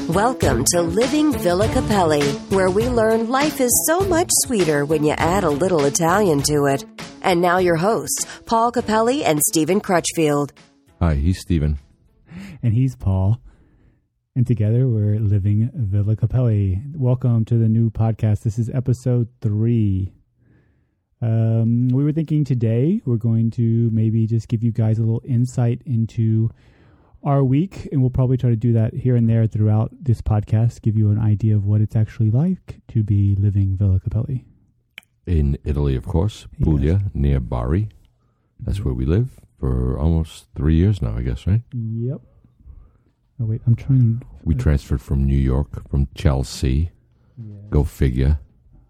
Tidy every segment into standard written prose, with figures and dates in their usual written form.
Welcome to Living Villa Capelli, where we learn life is so much sweeter when you add a little Italian to it. And now your hosts, Paul Capelli and Stephen Crutchfield. Hi, he's Stephen. And he's Paul. And together we're Living Villa Capelli. Welcome to the new podcast. This is episode 3. We were thinking today we're going to maybe just give you guys a little insight into our week, and we'll probably try to do that here and there throughout this podcast, give you an idea of what it's actually like to be living Villa Capelli. In Italy, of course, Puglia, yes. Near Bari. That's where we live for almost 3 years now, I guess, right? Yep. Oh, wait, I'm trying to... We transferred from New York, from Chelsea. Yeah. Go figure.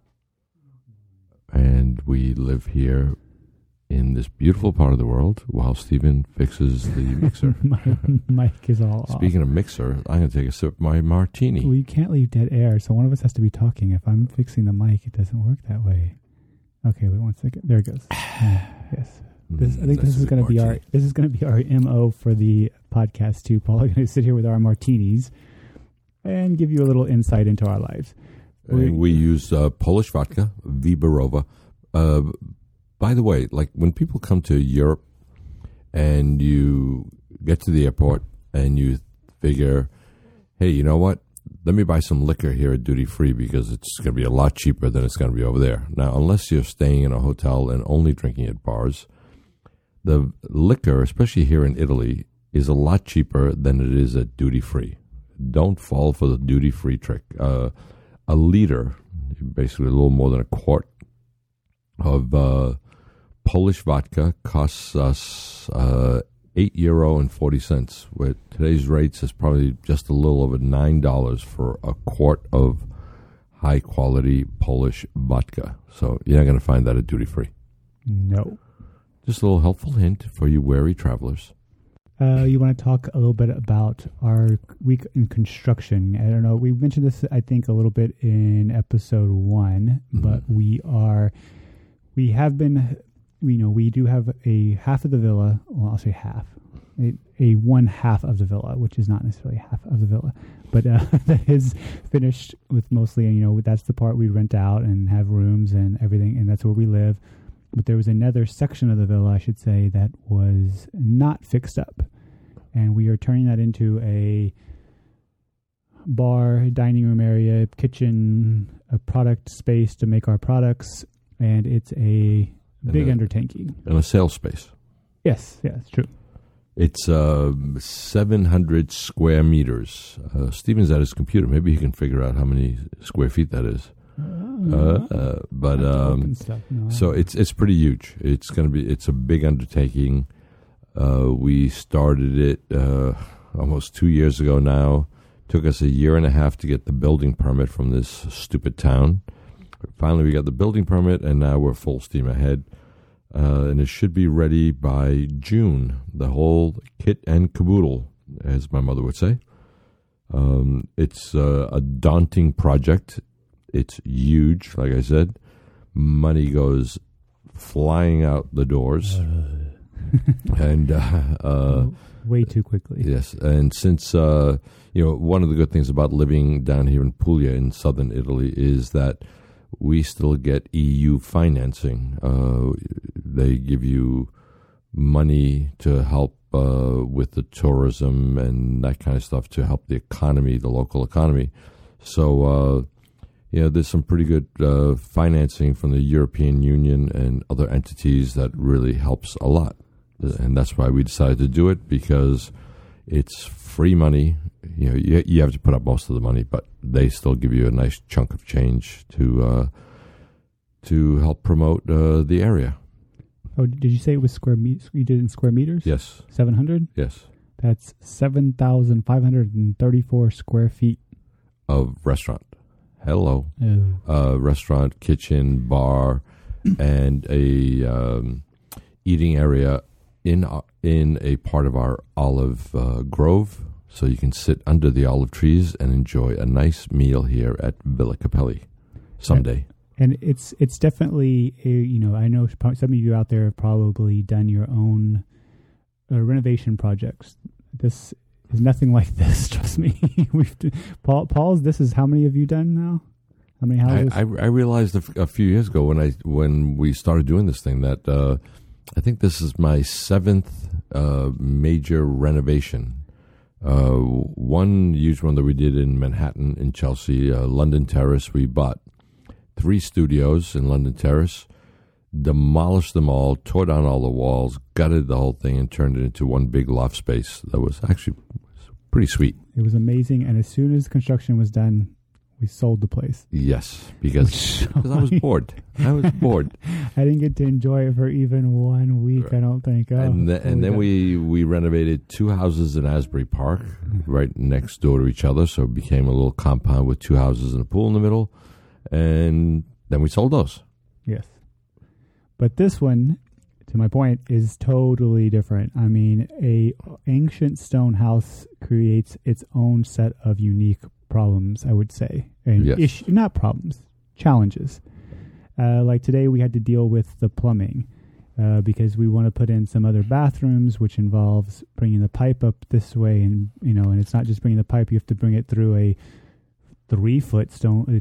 And we live here in this beautiful part of the world while Stephen fixes the mixer. My mic is all Speaking off. of mixer, I'm going to take a sip of my martini. Well, you can't leave dead air, so one of us has to be talking. If I'm fixing the mic, it doesn't work that way. Okay, wait 1 second. There it goes. Yes. I think this is going to be our MO for the podcast too, Paul. We're going to sit here with our martinis and give you a little insight into our lives. We use Polish vodka, Wyborowa. By the way, like when people come to Europe and you get to the airport and you figure, hey, you know what? Let me buy some liquor here at Duty Free because it's going to be a lot cheaper than it's going to be over there. Now, unless you're staying in a hotel and only drinking at bars, the liquor, especially here in Italy, is a lot cheaper than it is at Duty Free. Don't fall for the Duty Free trick. A liter, basically a little more than a quart of Polish vodka costs us €8.40. With today's rates, is probably just a little over $9 for a quart of high quality Polish vodka. So you're not going to find that at Duty Free. No. Just a little helpful hint for you wary travelers. You want to talk a little bit about our week in construction. I don't know. We mentioned this, I think, a little bit in episode 1, but we do have a half of the villa. Well, I'll say half. A one half of the villa, which is not necessarily half of the villa, but that is finished with mostly, that's the part we rent out and have rooms and everything, and that's where we live. But there was another section of the villa, I should say, that was not fixed up. And we are turning that into a bar, dining room area, kitchen, a product space to make our products. And it's a big undertaking. And a sales space. Yes, it's true. It's 700 square meters. Stephen's at his computer. Maybe he can figure out how many square feet that is. So it's pretty huge. It's a big undertaking. We started it almost 2 years ago now. Took us 1.5 years to get the building permit from this stupid town. Finally, we got the building permit, and now we're full steam ahead. And it should be ready by June. The whole kit and caboodle, as my mother would say. It's a daunting project. It's huge, like I said. Money goes flying out the doors. And way too quickly. Yes, and since one of the good things about living down here in Puglia in southern Italy is that we still get EU financing. They give you money to help with the tourism and that kind of stuff to help the economy, the local economy. So there's some pretty good financing from the European Union and other entities that really helps a lot. And that's why we decided to do it, because it's free money. You have to put up most of the money, but they still give you a nice chunk of change to help promote the area. Oh, did you say it was square meters? You did it in square meters? Yes. 700? Yes. That's 7,534 square feet. Of restaurant. Hello. Oh. Restaurant, kitchen, bar, and a eating area in a part of our olive grove, so you can sit under the olive trees and enjoy a nice meal here at Villa Capelli someday. And it's definitely I know some of you out there have probably done your own renovation projects. This is nothing like this. Trust me. Paul's. This is how many have you done now? How many houses? I realized a few years ago when we started doing this thing that I think this is my 7th major renovation. One huge one that we did in Manhattan, in Chelsea, London Terrace. We bought 3 studios in London Terrace, demolished them all, tore down all the walls, gutted the whole thing, and turned it into one big loft space. That was actually pretty sweet. It was amazing, and as soon as construction was done, we sold the place. Yes, because I was bored. I didn't get to enjoy it for even 1 week, I don't think. And then we renovated 2 houses in Asbury Park, right next door to each other, so it became a little compound with 2 houses and a pool in the middle. And then we sold those. Yes. But this one, to my point, is totally different. I mean, a ancient stone house creates its own set of unique problems, I would say. And yes. Not problems, challenges. Like today we had to deal with the plumbing because we want to put in some other bathrooms, which involves bringing the pipe up this way. And, and it's not just bringing the pipe, you have to bring it through a 3 foot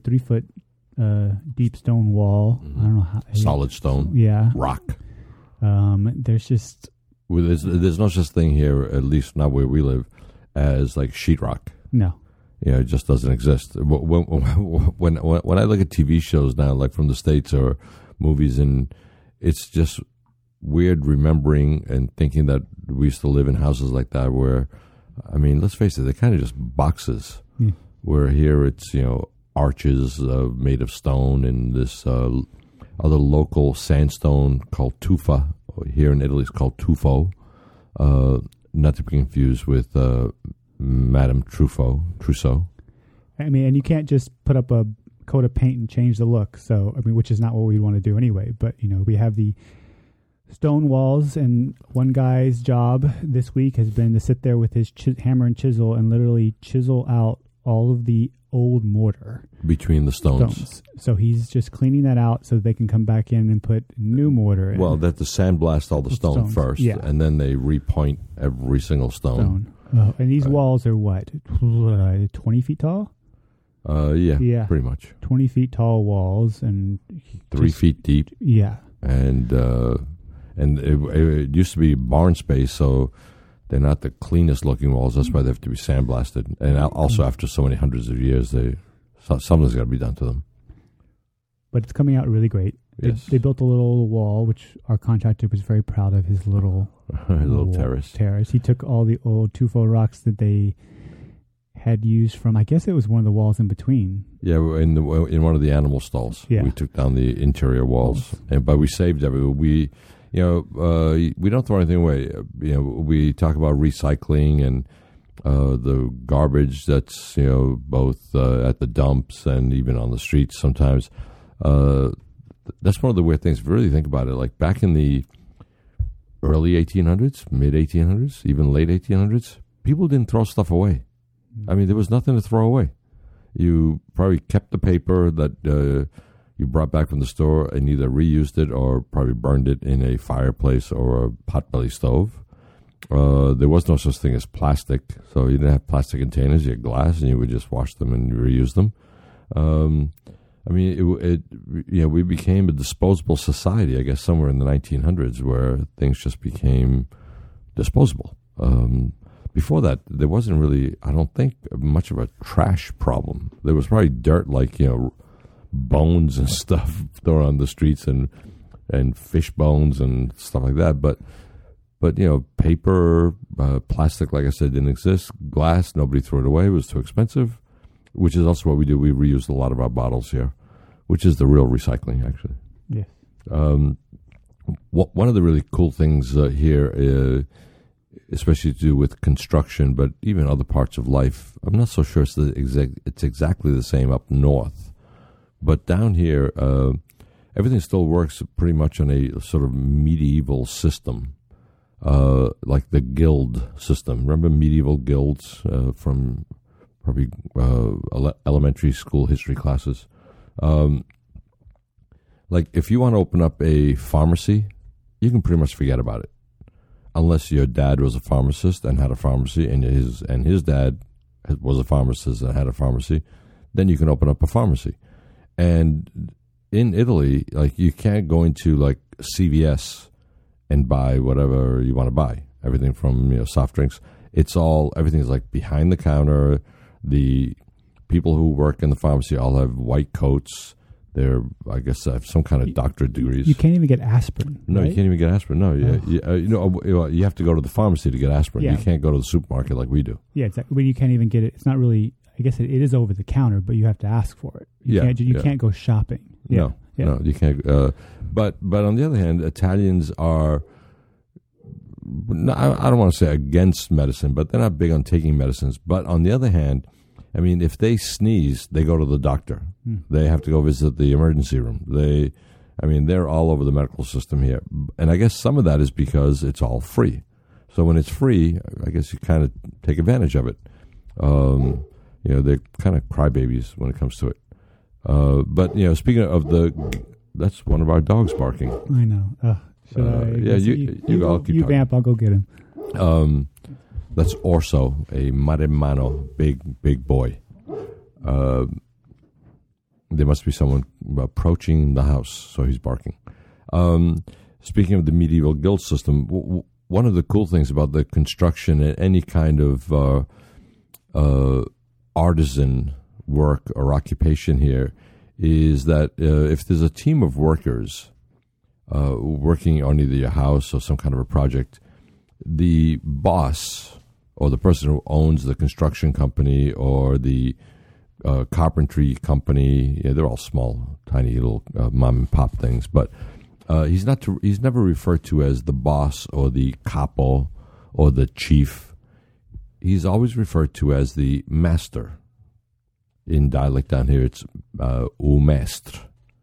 deep stone wall. Mm-hmm. I don't know how. Solid stone. Yeah. Rock. There's just... There's no such thing here, at least not where we live, as like sheetrock. No. It just doesn't exist. When I look at TV shows now, like from the States or movies, and it's just weird remembering and thinking that we used to live in houses like that where, I mean, let's face it, they're kind of just boxes. Yeah. Where here it's, arches made of stone and this other local sandstone called tufa. Here in Italy it's called tufo. Not to be confused with Madame Trousseau. I mean, and you can't just put up a coat of paint and change the look. So, I mean, which is not what we want to do anyway. But, we have the stone walls, and one guy's job this week has been to sit there with his hammer and chisel and literally chisel out all of the old mortar between the stones. So he's just cleaning that out so they can come back in and put new mortar in. Well, they have to sandblast all the stone first, and then they repoint every single stone. Oh, and these walls are what, 20 feet tall? Yeah, pretty much. 20 feet tall walls and 3 feet deep. Yeah, and it used to be barn space, so they're not the cleanest looking walls. That's why they have to be sandblasted. And also, after so many hundreds of years, something's got to be done to them. But it's coming out really great. Yes. They built a little wall, which our contractor was very proud of, his little terrace. He took all the old tufo rocks that they had used from, I guess it was one of the walls in between. Yeah, in one of the animal stalls. Yeah. We took down the interior walls, but we saved everything. We don't throw anything away. We talk about recycling and the garbage that's both at the dumps and even on the streets sometimes. That's one of the weird things. If you really think about it, like back in the early 1800s, mid 1800s, even late 1800s, people didn't throw stuff away. I mean, there was nothing to throw away. You probably kept the paper that you brought back from the store and either reused it or probably burned it in a fireplace or a potbelly stove. There was no such thing as plastic, so you didn't have plastic containers. You had glass, and you would just wash them and reuse them. I mean, we became a disposable society, I guess, somewhere in the 1900s, where things just became disposable. Before that, there wasn't really, I don't think, much of a trash problem. There was probably dirt, like, bones and stuff thrown on the streets and fish bones and stuff like that. But paper, plastic, like I said, didn't exist. Glass, nobody threw it away. It was too expensive, which is also what we do. We reuse a lot of our bottles here, which is the real recycling, actually. Yes. One of the really cool things here, especially to do with construction, but even other parts of life, I'm not so sure it's exactly the same up north. But down here, everything still works pretty much on a sort of medieval system, like the guild system. Remember medieval guilds from probably elementary school history classes? Like if you want to open up a pharmacy, you can pretty much forget about it. unless your dad was a pharmacist and had a pharmacy, and his dad was a pharmacist and had a pharmacy, then you can open up a pharmacy. And in Italy, like, you can't go into like CVS and buy whatever you want to buy. Everything from soft drinks. Everything is like behind the counter. The people who work in the pharmacy all have white coats. They're, I guess, have some kind of doctorate degrees. You can't even get aspirin. No, right? You can't even get aspirin. No, you have to go to the pharmacy to get aspirin. Yeah. You can't go to the supermarket like we do. Yeah, exactly. When you can't even get it, it's not really. I guess it is over the counter, but you have to ask for it. You can't go shopping. Yeah. No, you can't. But on the other hand, Italians are. I don't want to say against medicine, but they're not big on taking medicines. But on the other hand, I mean, if they sneeze, they go to the doctor. They have to go visit the emergency room. They're all over the medical system here. And I guess some of that is because it's all free. So when it's free, I guess you kind of take advantage of it. They're kind of crybabies when it comes to it. But speaking of that's one of our dogs barking. I know. You vamp. I'll go get him. That's Orso, a Maremmano, big boy. There must be someone approaching the house, so he's barking. Speaking of the medieval guild system, one of the cool things about the construction and any kind of artisan work or occupation here is that if there's a team of workers working on either your house or some kind of a project, the boss or the person who owns the construction company or the carpentry company, they're all small, tiny little mom and pop things, but he's never referred to as the boss or the capo or the chief. He's always referred to as the master. In dialect down here, it's o mestre.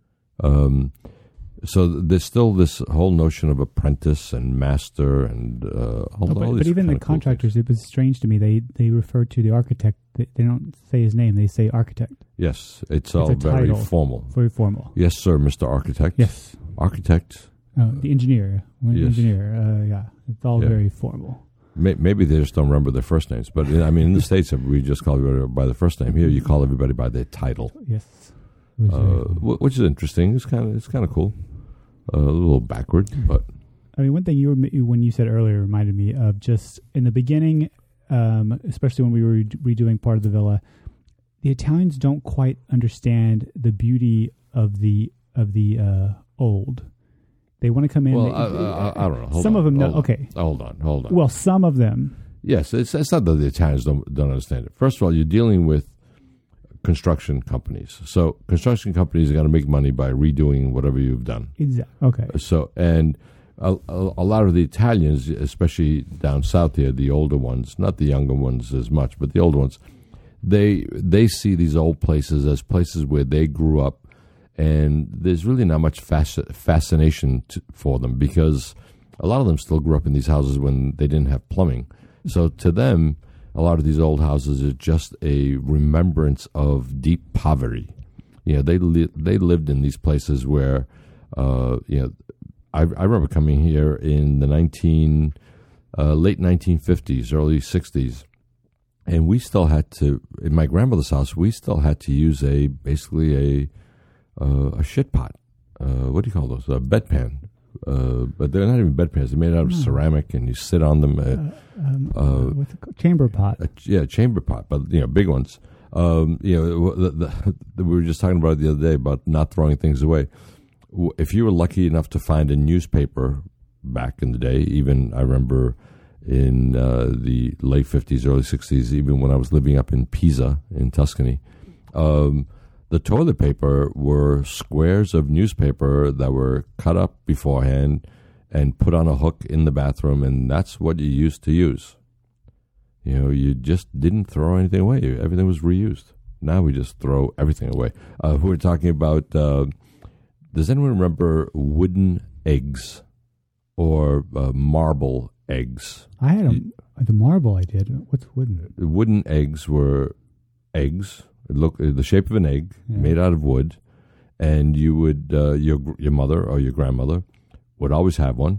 So there's still this whole notion of apprentice and master and but even the contractors, cool, it was strange to me. They refer to the architect. They don't say his name. They say architect. Yes, it's all very formal. Very formal. Yes, sir, Mr. Architect. Yes. Architect. The engineer. Yes. Engineer. It's all very formal. Maybe they just don't remember their first names. But, in the States, we just call everybody by their first name. Here, you call everybody by their title. Yes. Which is interesting. It's kind of cool. A little backward, but... one thing when you said earlier reminded me of just in the beginning, especially when we were redoing part of the villa, the Italians don't quite understand the beauty of the old. They want to come in. Well, I don't know. Some of them know. Okay. Hold on. Well, some of them. Yes, it's not that the Italians don't understand it. First of all, you're dealing with construction companies. So construction companies are going to make money by redoing whatever you've done. Exactly. Okay. So, and a lot of the Italians, especially down south here, the older ones, not the younger ones as much, but the older ones, they see these old places as places where they grew up. And there's really not much fascination for them because a lot of them still grew up in these houses when they didn't have plumbing. So to them, a lot of these old houses are just a remembrance of deep poverty. They lived in these places where, I remember coming here in the late 1950s, early 60s, and we still had to, in my grandmother's house, we still had to use basically a shit pot. What do you call those? A bedpan. But they're not even bedpans. They're made out of ceramic, and you sit on them. What's it called? Chamber pot. Chamber pot, but big ones. We were just talking about it the other day about not throwing things away. If you were lucky enough to find a newspaper back in the day, even I remember in the late 50s, early 60s, even when I was living up in Pisa in Tuscany, the toilet paper were squares of newspaper that were cut up beforehand and put on a hook in the bathroom, and that's what you used to use. You just didn't throw anything away. Everything was reused. Now we just throw everything away. Who we're talking about, does anyone remember wooden eggs or marble eggs? I had the marble I did. What's wooden? Wooden eggs were eggs. Look, the shape of an egg, made out of wood, and you would your mother or your grandmother would always have one,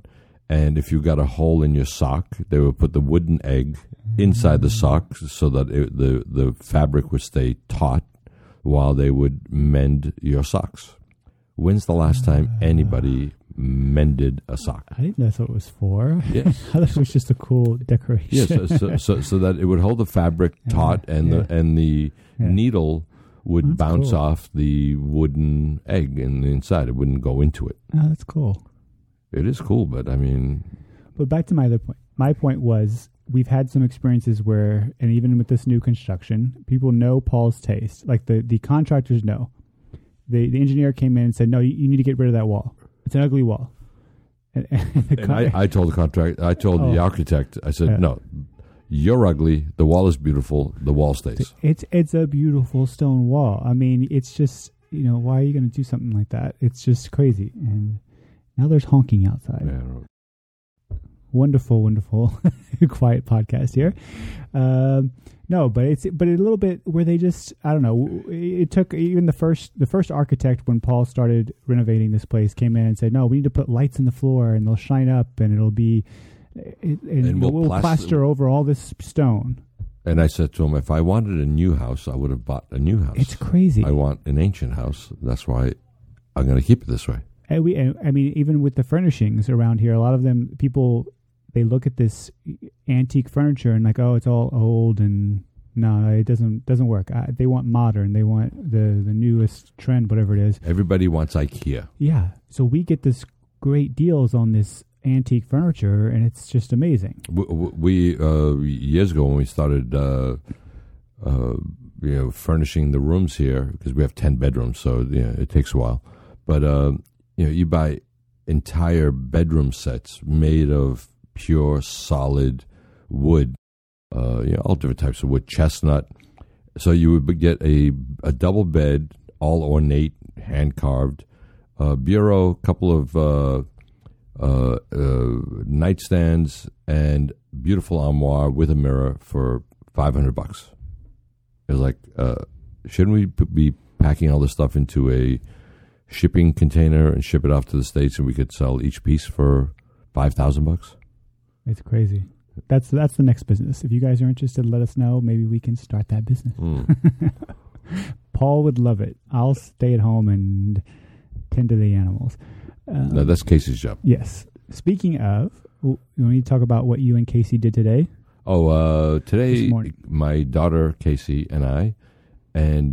And if you got a hole in your sock, they would put the wooden egg inside the sock so that the fabric would stay taut while they would mend your socks. When's the last time anybody mended a sock? I think that's what it was for. Yes. I thought it was just a cool decoration. Yes, so that it would hold the fabric taut and the needle would bounce off the wooden egg in the inside. It wouldn't go into it. Oh, that's cool. It is cool, but I mean... But back to my other point. My point was, we've had some experiences where, and even with this new construction, people know Paul's taste. Like the contractors know. The engineer came in and said, no, you need to get rid of that wall. It's an ugly wall. And I told the architect, I said, no, you're ugly. The wall is beautiful. The wall stays. It's a beautiful stone wall. I mean, it's just, why are you going to do something like that? It's just crazy. And now there's honking outside. Yeah. Wonderful, wonderful, quiet podcast here. No, but a little bit where they just, I don't know. It took even the first architect, when Paul started renovating this place, came in and said, no, we need to put lights in the floor and they'll shine up and it'll be, and we'll plaster over all this stone. And I said to him, if I wanted a new house, I would have bought a new house. It's crazy. I want an ancient house. That's why I'm going to keep it this way. I mean, even with the furnishings around here, a lot of them, people, they look at this antique furniture and like, oh, it's all old, and no, it doesn't work. They want modern. They want the newest trend, whatever it is. Everybody wants IKEA. Yeah. So we get this great deals on this antique furniture, and it's just amazing. We years ago when we started, furnishing the rooms here, because we have 10 bedrooms, so it takes a while. But you buy entire bedroom sets made of pure solid wood, all different types of wood, chestnut. So you would get a double bed, all ornate, hand carved, bureau, couple of nightstands, and beautiful armoire with a mirror for $500. It was like, shouldn't we be packing all this stuff into a shipping container and ship it off to the States, and we could sell each piece for $5,000? It's crazy. That's the next business. If you guys are interested, let us know. Maybe we can start that business. Paul would love it. I'll stay at home and tend to the animals. No, that's Casey's job. Yes. Speaking of, you want to talk about what you and Casey did today? Oh, today my daughter Casey and I, and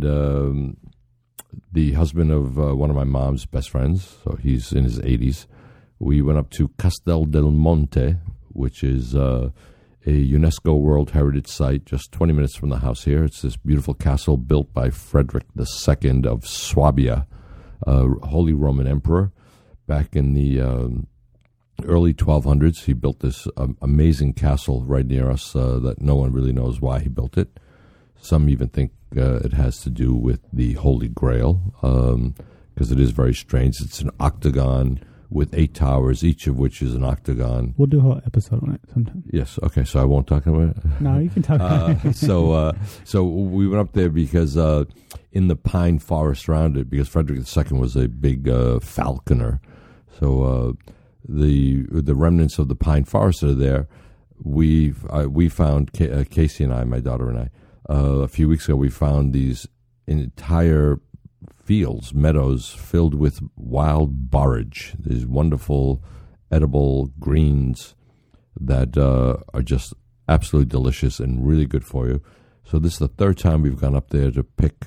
the husband of one of my mom's best friends, so he's in his 80s, we went up to Castel del Monte, which is a UNESCO World Heritage Site just 20 minutes from the house here. It's this beautiful castle built by Frederick II of Swabia, Holy Roman Emperor. Back in the early 1200s, he built this amazing castle right near us that no one really knows why he built it. Some even think it has to do with the Holy Grail, because it is very strange. It's an octagon with 8 towers, each of which is an octagon. We'll do a whole episode on it sometime. Yes, okay, so I won't talk about it? No, you can talk about it. So we went up there because in the pine forest around it, because Frederick II was a big falconer, so the remnants of the pine forest are there. We found, Casey and I, my daughter and I, a few weeks ago, we found these entire fields, meadows filled with wild borage, these wonderful edible greens that are just absolutely delicious and really good for you. So this is the third time we've gone up there to pick.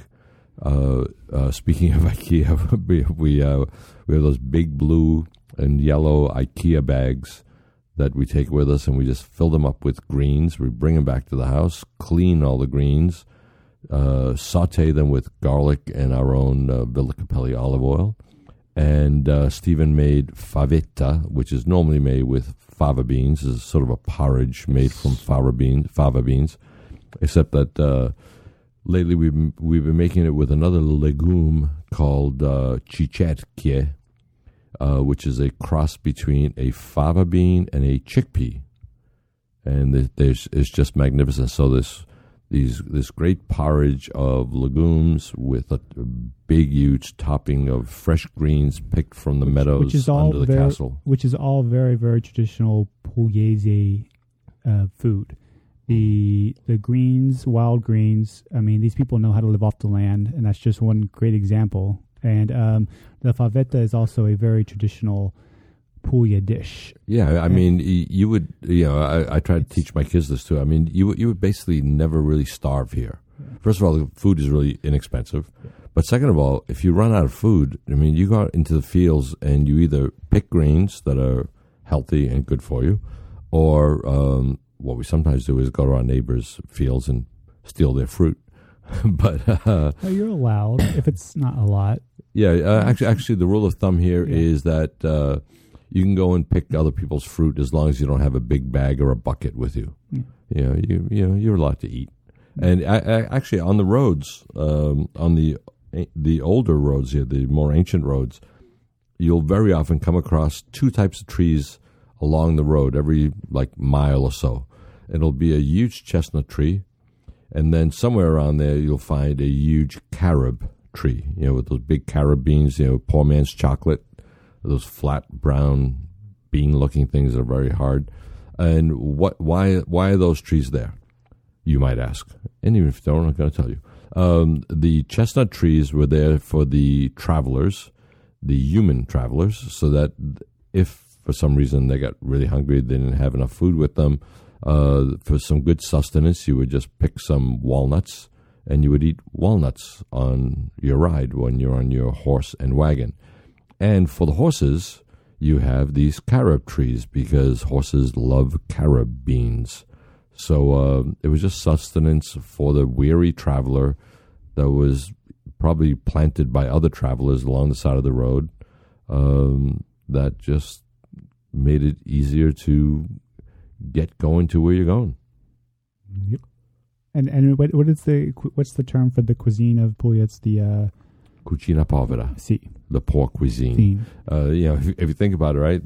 Speaking of IKEA, we have those big blue and yellow IKEA bags that we take with us, and we just fill them up with greens. We bring them back to the house, clean all the greens, saute them with garlic and our own Villa Capelli olive oil. And Stephen made favetta, which is normally made with fava beans. It's sort of a porridge made from fava beans, except that lately we've been making it with another legume called cicerchie, which is a cross between a fava bean and a chickpea. And it's just magnificent. So this great porridge of legumes with a big, huge topping of fresh greens picked from the meadows under the castle. Which is all very, very traditional Pugliese food. The greens, wild greens. I mean, these people know how to live off the land, and that's just one great example. And the favetta is also a very traditional Puglia dish. Yeah, I mean, you would, I try to teach my kids this too. I mean, you would basically never really starve here. First of all, the food is really inexpensive. But second of all, if you run out of food, I mean, you go out into the fields and you either pick greens that are healthy and good for you, or what we sometimes do is go to our neighbors' fields and steal their fruit. But you're allowed if it's not a lot. Yeah, actually, the rule of thumb here is that you can go and pick other people's fruit as long as you don't have a big bag or a bucket with you. You're allowed to eat. And actually, on the roads, on the older roads here, the more ancient roads, you'll very often come across two types of trees along the road every mile or so. It'll be a huge chestnut tree, and then somewhere around there you'll find a huge carob tree, with those big carob beans, poor man's chocolate, those flat brown bean-looking things that are very hard. And why are those trees there, you might ask? And even if you don't, I'm going to tell you. The chestnut trees were there for the travelers, the human travelers, so that if for some reason they got really hungry, they didn't have enough food with them, for some good sustenance, you would just pick some walnuts, and you would eat walnuts on your ride when you're on your horse and wagon. And for the horses, you have these carob trees because horses love carob beans. So it was just sustenance for the weary traveler that was probably planted by other travelers along the side of the road, that just made it easier to get going to where you're going. Yep. And what's the term for the cuisine of Puglia? It's the cucina povera. Si. The poor cuisine. If you think about it, right?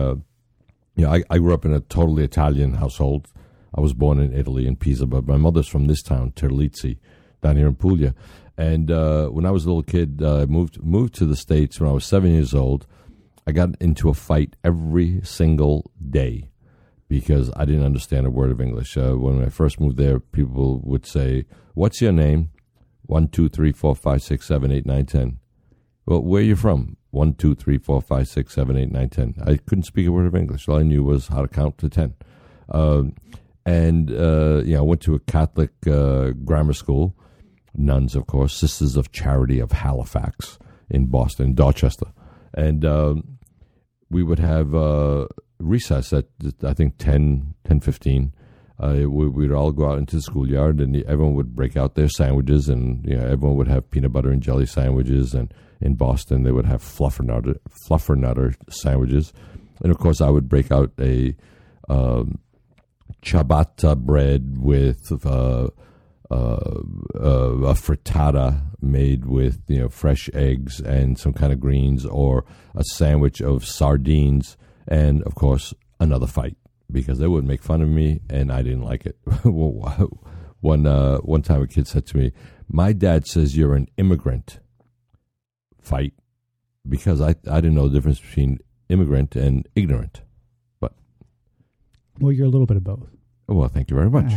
I grew up in a totally Italian household. I was born in Italy, in Pisa, but my mother's from this town, Terlizzi, down here in Puglia. And when I was a little kid, I moved to the States when I was 7 years old. I got into a fight every single day because I didn't understand a word of English. When I first moved there, people would say, "What's your name?" 1, 2, 3, 4, 5, 6, 7, 8, 9, 10. Well, where are you from? 1, 2, 3, 4, 5, 6, 7, 8, 9, 10. I couldn't speak a word of English. All I knew was how to count to 10. I went to a Catholic grammar school. Nuns, of course, Sisters of Charity of Halifax in Boston, Dorchester. And we would have recess at, I think, 10:15. We'd all go out into the schoolyard, and everyone would break out their sandwiches, and everyone would have peanut butter and jelly sandwiches, and in Boston they would have fluffernutter sandwiches. And of course I would break out a ciabatta bread with a frittata made with fresh eggs and some kind of greens, or a sandwich of sardines, and of course another fight, because they would make fun of me and I didn't like it. One time a kid said to me, "My dad says you're an immigrant." Fight, because I didn't know the difference between immigrant and ignorant. But well, you're a little bit of both. Well, thank you very much.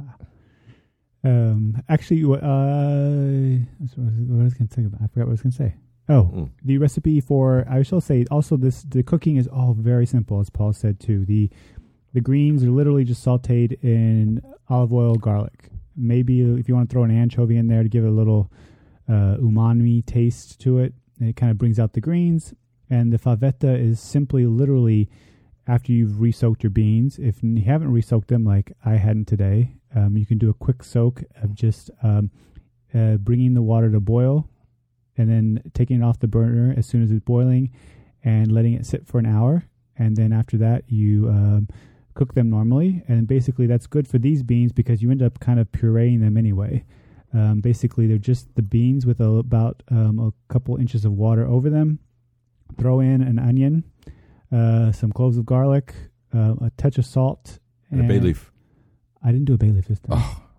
Actually, what I was going to say about, I forgot what I was going to say. The recipe for, I shall say, also the cooking is all very simple, as Paul said too. The greens are literally just sautéed in olive oil, garlic. Maybe if you want to throw an anchovy in there to give it a little umami taste to it, it kind of brings out the greens. And the favetta is simply literally after you've re-soaked your beans. If you haven't re-soaked them like I hadn't today, you can do a quick soak of just bringing the water to boil and then taking it off the burner as soon as it's boiling and letting it sit for an hour. And then after that, you cook them normally. And basically that's good for these beans because you end up kind of pureeing them anyway. Basically, they're just the beans with about a couple inches of water over them. Throw in an onion, some cloves of garlic, a touch of salt. And a bay leaf. I didn't do a bay leaf this time. Oh,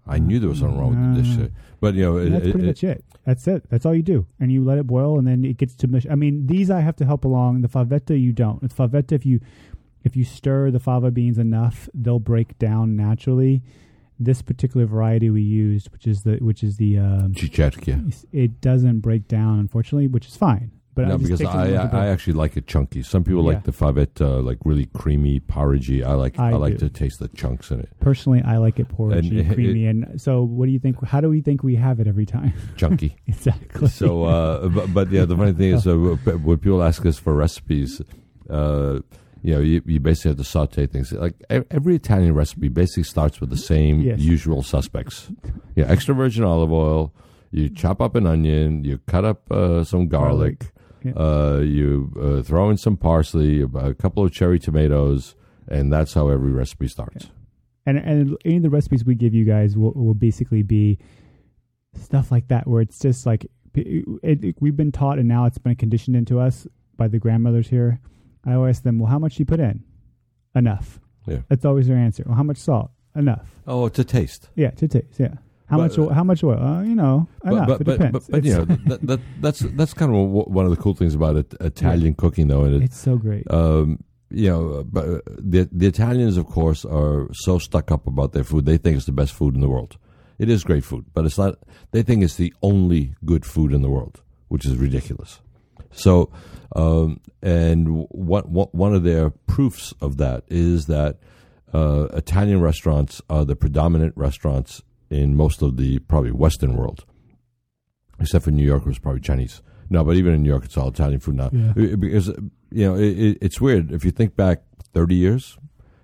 I knew there was something wrong with the dish. But, that's pretty much it. That's it. That's all you do. And you let it boil, and then it gets to mush. I mean, these I have to help along. The favetta, you don't. With favetta, if you stir the fava beans enough, they'll break down naturally. This particular variety we used, which is the Cicerchia. It doesn't break down, unfortunately, which is fine. But no, because I actually like it chunky. Some people like the favetta, like really creamy, porridgey. I like to taste the chunks in it. Personally, I like it porridgey, creamy. And so, what do you think? How do we think we have it every time? Chunky. Exactly. So, but the funny thing is, when people ask us for recipes, you basically have to saute things. Like every Italian recipe basically starts with the same usual suspects. Extra virgin olive oil. You chop up an onion. You cut up some garlic. You throw in some parsley, a couple of cherry tomatoes, and that's how every recipe starts. And any of the recipes we give you guys will basically be stuff like that, where it's just like we've been taught, and now it's been conditioned into us by the grandmothers here. I always ask them, well, how much do you put in? Enough. Yeah. That's always their answer. Well, how much salt? Enough. Oh, to taste. Yeah, to taste, yeah. How much oil? Enough. It depends. But that's kind of one of the cool things about Italian cooking, though. And it's so great. But the Italians, of course, are so stuck up about their food. They think it's the best food in the world. It is great food, but it's not. They think it's the only good food in the world, which is ridiculous. So, and one of their proofs of that is that Italian restaurants are the predominant restaurants in most of the probably Western world, except for New York, where it's probably Chinese. No, but even in New York, it's all Italian food now. Yeah. Because it's weird if you think back 30 years.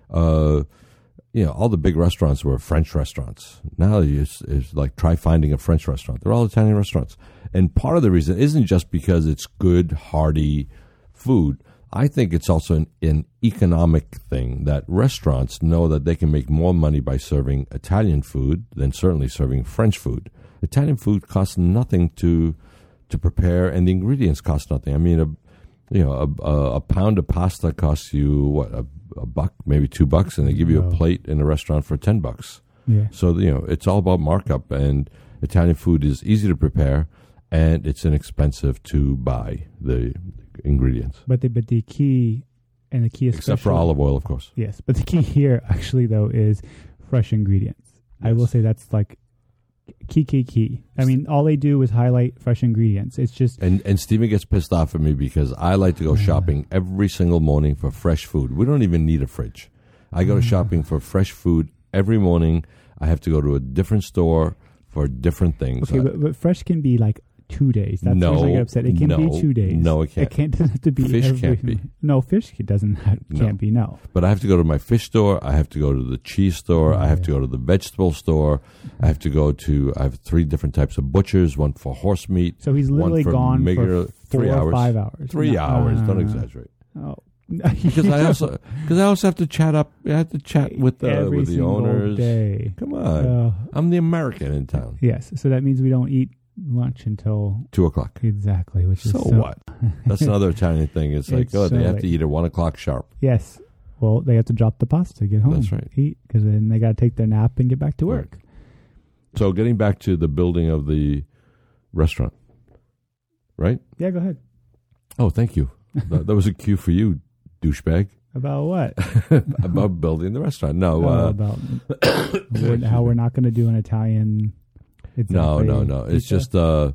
All the big restaurants were French restaurants. Now it's like try finding a French restaurant. They're all Italian restaurants. And part of the reason isn't just because it's good, hearty food. I think it's also an economic thing that restaurants know that they can make more money by serving Italian food than certainly serving French food. Italian food costs nothing to prepare, and the ingredients cost nothing. I mean, a pound of pasta costs you a buck, maybe $2, and they give you a plate in a restaurant for $10. Yeah. So it's all about markup, and Italian food is easy to prepare, and it's inexpensive to buy the ingredients. But the key, except for olive oil, of course. Yes, but the key here actually though is fresh ingredients. Yes. I will say that's like key. I mean, all they do is highlight fresh ingredients. It's just and Stephen gets pissed off at me because I like to go shopping every single morning for fresh food. We don't even need a fridge. I go to shopping for fresh food every morning. I have to go to a different store for different things. Okay, but fresh can be like 2 days. That's where I get upset. It can be 2 days. No, it can't. It doesn't have to be. Fish can't be. No, fish can't be. No. But I have to go to my fish store. I have to go to the cheese store. I have to go to the vegetable store. I have to go to. I have 3 different types of butchers. One for horse meat. So he's literally gone for 3 hours. Or 5 hours. 3 hours. Don't exaggerate. Oh. because I also have to chat up. I have to chat with the owners. Day. Come on, I'm the American in town. Yes, so that means we don't eat lunch until 2:00. Exactly. Which is what? That's another Italian thing. It's like they have to eat at 1:00 sharp. Yes. Well, they have to drop the pasta, get home, that's right, eat, because then they got to take their nap and get back to work. Right. So, getting back to the building of the restaurant, right? Yeah, go ahead. Oh, thank you. That was a cue for you, douchebag. About what? About building the restaurant. No. About how we're not going to do an Italian. No. It's just, the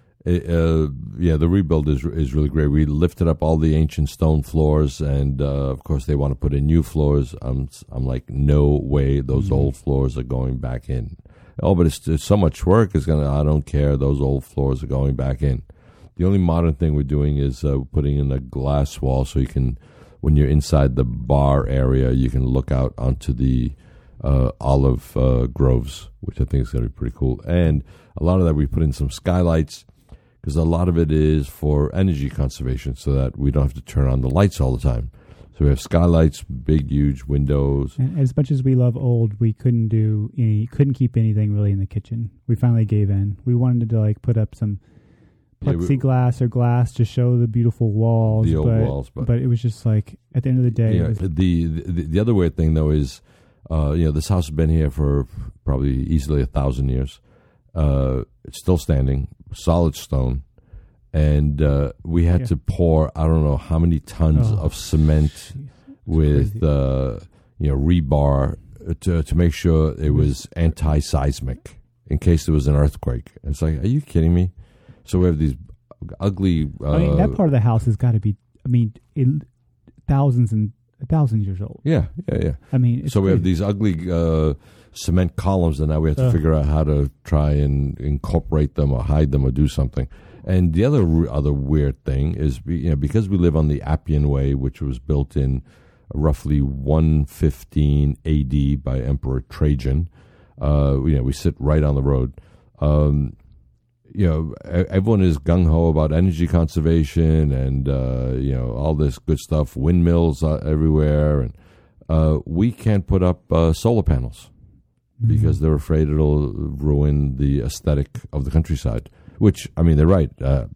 rebuild is really great. We lifted up all the ancient stone floors, and of course they want to put in new floors. I'm like, no way, those old floors are going back in. Oh, but it's so much work. I don't care. Those old floors are going back in. The only modern thing we're doing is putting in a glass wall so you can, when you're inside the bar area, you can look out onto the olive groves, which I think is going to be pretty cool. And a lot of that we put in some skylights because a lot of it is for energy conservation so that we don't have to turn on the lights all the time. So we have skylights, big, huge windows. And as much as we love old, we couldn't keep anything really in the kitchen. We finally gave in. We wanted to put up some plexiglass or glass to show the beautiful walls. The old walls. But it was just like, at the end of the day. The other weird thing, though, is This house has been here for probably easily 1,000 years. It's still standing, solid stone. And we had to pour, I don't know how many tons of cement with, rebar to make sure it was anti-seismic in case there was an earthquake. And it's like, are you kidding me? So we have these ugly... that part of the house has got to be, thousands and 1,000 years old. Yeah. So we have these ugly cement columns, and now we have to figure out how to try and incorporate them or hide them or do something. And the other weird thing is, because we live on the Appian Way, which was built in roughly 115 AD by Emperor Trajan. We sit right on the road. Everyone is gung-ho about energy conservation and, all this good stuff, windmills everywhere. And we can't put up solar panels because they're afraid it'll ruin the aesthetic of the countryside, which, they're right.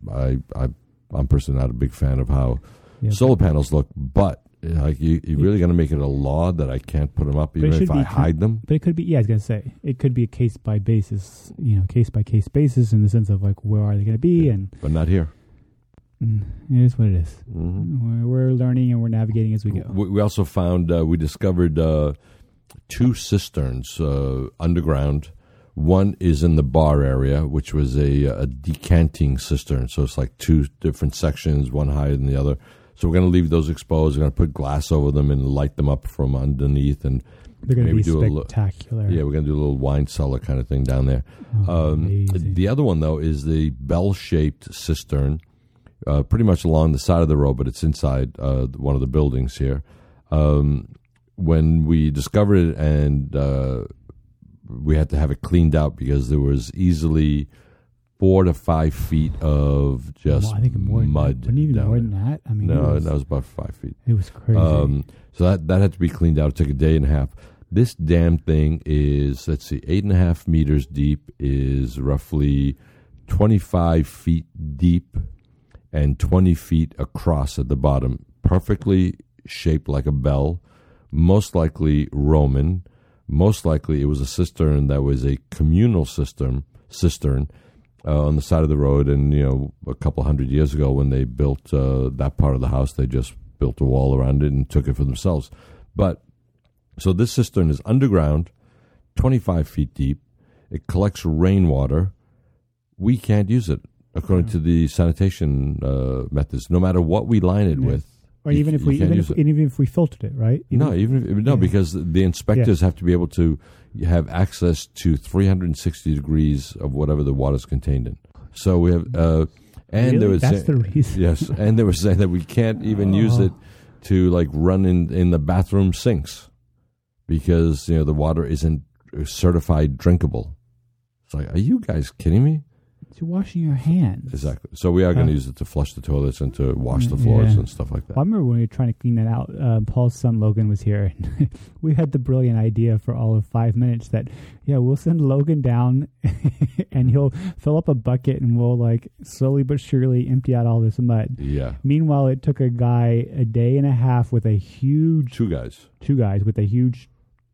I'm personally not a big fan of how solar panels look, but you really going to make it a law that I can't put them up even if I hide them? But it could be, I was going to say, it could be a case by basis in the sense of where are they going to be? But not here. It is what it is. Mm-hmm. We're learning and we're navigating as we go. We also found, we discovered 2 cisterns underground. One is in the bar area, which was a decanting cistern. So it's like 2 different sections, one higher than the other. So we're going to leave those exposed. We're going to put glass over them and light them up from underneath, and they're going to be spectacular. We're going to do a little wine cellar kind of thing down there. The other one, though, is the bell-shaped cistern, pretty much along the side of the road, but it's inside one of the buildings here. When we discovered it, and we had to have it cleaned out because there was easily 4 to 5 feet of just mud. Wasn't even more than that? That was about 5 feet. It was crazy. So that had to be cleaned out. It took a day and a half. This damn thing is, 8.5 meters deep, is roughly 25 feet deep and 20 feet across at the bottom. Perfectly shaped like a bell. Most likely Roman. Most likely it was a cistern that was a communal cistern. On the side of the road, and a couple hundred years ago when they built that part of the house, they just built a wall around it and took it for themselves. But so this cistern is underground, 25 feet deep. It collects rainwater. We can't use it according to the sanitation methods, no matter what we line it with. Or even if we filtered it, right? Because the inspectors have to be able to have access to 360 degrees of whatever the water is contained in. So we have, that's the reason. Yes, and they were saying that we can't even use it to run in the bathroom sinks because the water isn't certified drinkable. It's like, are you guys kidding me? You're washing your hands. Exactly. So we are going to use it to flush the toilets and to wash the floors and stuff like that. Well, I remember when we were trying to clean that out, Paul's son Logan was here. And we had the brilliant idea for all of 5 minutes that, we'll send Logan down and he'll fill up a bucket and we'll slowly but surely empty out all this mud. Yeah. Meanwhile, it took a guy a day and a half with a huge... Two guys with a huge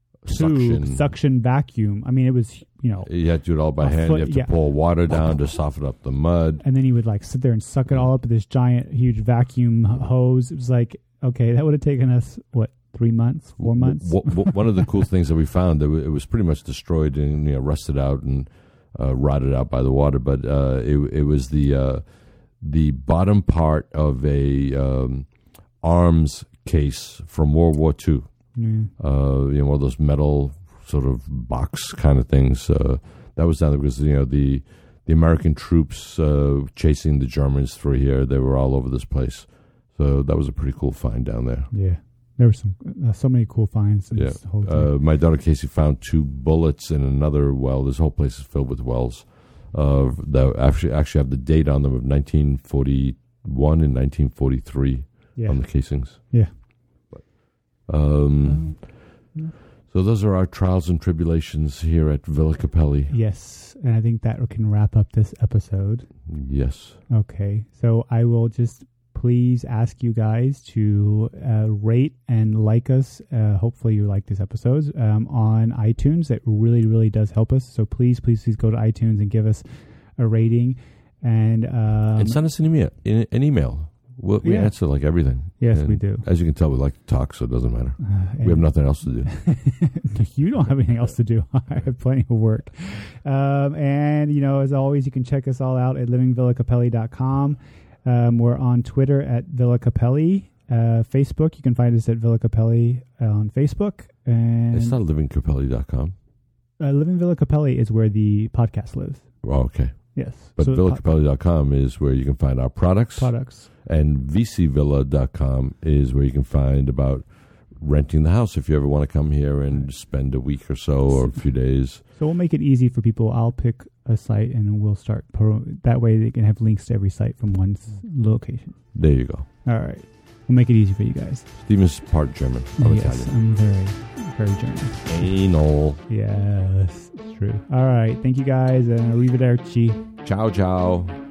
suction vacuum. It was, you had to do it all by hand. You have to pour water down to soften up the mud. And then he would sit there and suck it all up with this giant, huge vacuum hose. It was okay, that would have taken us, 3 months, 4 months? One of the cool things that we found, that it was pretty much destroyed and rusted out and rotted out by the water, but it was the bottom part of a arms case from World War II. One of those metal sort of box kind of things. That was down there because the American troops chasing the Germans through here, they were all over this place. So that was a pretty cool find down there. Yeah, there were so many cool finds. In this whole my daughter Casey found 2 bullets in another well. This whole place is filled with wells that actually have the date on them of 1941 and 1943 on the casings. Yeah. So those are our trials and tribulations here at Villa Capelli. Yes, and I think that can wrap up this episode. Yes. Okay, so I will just please ask you guys to rate and like us. Hopefully you like these episodes on iTunes. It really, really does help us. So please go to iTunes and give us a rating. And send us an email. We answer like everything. Yes, and we do. As you can tell, we like to talk, so it doesn't matter. We have nothing else to do. You don't have anything else to do. I have plenty of work. And, as always, you can check us all out at livingvillacapelli.com. We're on Twitter at Villa Capelli. Facebook, you can find us at Villa Capelli on Facebook. And it's not livingcapelli.com. Living Villa Capelli is where the podcast lives. Oh, okay. Yes. But villacapelli.com is where you can find our products. And vcvilla.com is where you can find about renting the house if you ever want to come here and spend a week or so or a few days. So we'll make it easy for people. I'll pick a site and we'll start. That way they can have links to every site from one location. There you go. All right. We'll make it easy for you guys. Steven's part German. I'm Italian. I'm very, very German. Anal. Yes, it's true. All right. Thank you guys. And arrivederci. Ciao, ciao.